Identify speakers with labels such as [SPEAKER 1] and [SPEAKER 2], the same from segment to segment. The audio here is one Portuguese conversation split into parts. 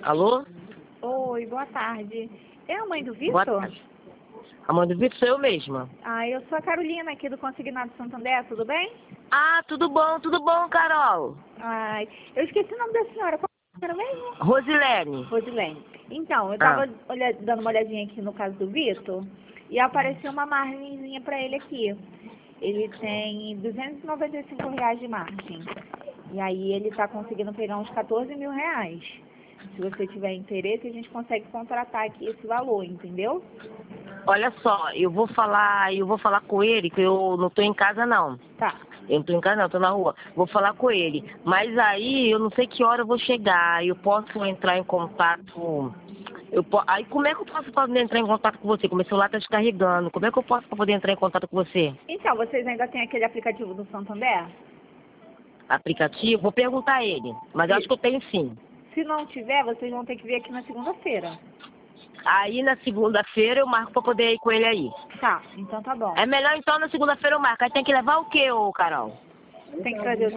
[SPEAKER 1] Alô?
[SPEAKER 2] Oi, boa tarde. É a mãe do
[SPEAKER 1] Boa
[SPEAKER 2] Vitor?
[SPEAKER 1] tarde. A mãe do Vitor sou eu mesma.
[SPEAKER 2] Ah, eu sou a Carolina aqui do Consignado Santander, tudo bem?
[SPEAKER 1] Ah, tudo bom, Carol?
[SPEAKER 2] Ai, eu esqueci o nome da senhora, qual era mesmo?
[SPEAKER 1] Rosilene.
[SPEAKER 2] Rosilene. Então, eu
[SPEAKER 1] Ah,
[SPEAKER 2] tava dando uma olhadinha aqui no caso do Vitor e apareceu uma margenzinha pra ele aqui. Ele tem R$ 295 de margem. E aí ele tá conseguindo pegar uns R$ 14.000. Se você tiver interesse, a gente consegue contratar aqui esse valor, entendeu?
[SPEAKER 1] olha só, eu vou falar com ele, que eu não tô em casa não.
[SPEAKER 2] Tá.
[SPEAKER 1] Eu não tô em casa não, tô na rua. Vou falar com ele. Mas aí eu não sei que hora eu vou chegar. Eu posso entrar em contato. Aí como é que eu posso poder entrar em contato com você? Como meu celular tá descarregando. Como é que eu posso poder entrar em contato com você?
[SPEAKER 2] Então, vocês ainda têm aquele aplicativo do Santander?
[SPEAKER 1] Aplicativo? Vou perguntar a ele. Mas eu acho que eu tenho sim.
[SPEAKER 2] Se não tiver, vocês vão ter que vir aqui na segunda-feira.
[SPEAKER 1] Aí na segunda-feira eu marco pra poder ir com ele aí.
[SPEAKER 2] Tá, então tá bom.
[SPEAKER 1] É melhor então na segunda-feira eu marco. Aí tem que levar o quê, ô Carol?
[SPEAKER 2] Tem que trazer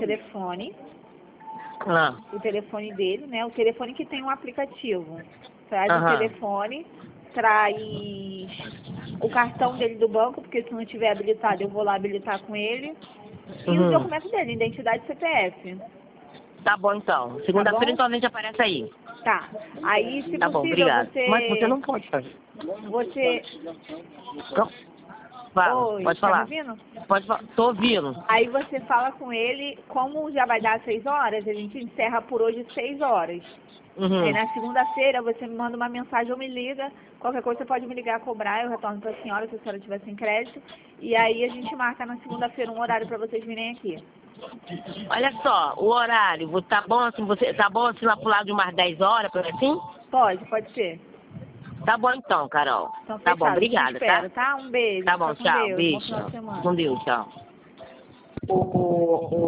[SPEAKER 1] Ah,
[SPEAKER 2] o telefone dele, né? O telefone que tem um aplicativo. Traz o
[SPEAKER 1] aham.
[SPEAKER 2] telefone, traz o cartão dele do banco, porque se não tiver habilitado, eu vou lá habilitar com ele. E os
[SPEAKER 1] Uhum.
[SPEAKER 2] documentos dele, identidade e CPF.
[SPEAKER 1] Tá bom então.
[SPEAKER 2] Tá
[SPEAKER 1] Segunda-feira
[SPEAKER 2] bom?
[SPEAKER 1] então a gente aparece aí.
[SPEAKER 2] Tá. Aí, se
[SPEAKER 1] Tá bom,
[SPEAKER 2] possível,
[SPEAKER 1] obrigado. Mas você
[SPEAKER 2] você.
[SPEAKER 1] não pode fazer.
[SPEAKER 2] Você.
[SPEAKER 1] Não. Fala,
[SPEAKER 2] Oi,
[SPEAKER 1] pode
[SPEAKER 2] tá me
[SPEAKER 1] falar.
[SPEAKER 2] ouvindo?
[SPEAKER 1] Pode falar. Tô ouvindo.
[SPEAKER 2] Aí você fala com ele, como já vai dar 6 horas, a gente encerra por hoje 6 horas. Aí
[SPEAKER 1] Uhum.
[SPEAKER 2] na segunda-feira você me manda uma mensagem ou me liga. Qualquer coisa você pode me ligar, cobrar, eu retorno para a senhora se a senhora tiver sem crédito. E aí a gente marca na segunda-feira um horário para vocês virem aqui.
[SPEAKER 1] Olha só, o horário, tá bom assim, tá bom assim lá pro lado de umas 10 horas, por assim?
[SPEAKER 2] Pode ser.
[SPEAKER 1] Tá bom então, Carol.
[SPEAKER 2] Então
[SPEAKER 1] Tá bom,
[SPEAKER 2] fechado, eu te
[SPEAKER 1] obrigada, tá?
[SPEAKER 2] espero, tá? Um beijo,
[SPEAKER 1] Tá
[SPEAKER 2] fica
[SPEAKER 1] bom,
[SPEAKER 2] com
[SPEAKER 1] tchau,
[SPEAKER 2] Deus, bom
[SPEAKER 1] beijo.
[SPEAKER 2] final de semana.
[SPEAKER 1] Com Deus, tchau.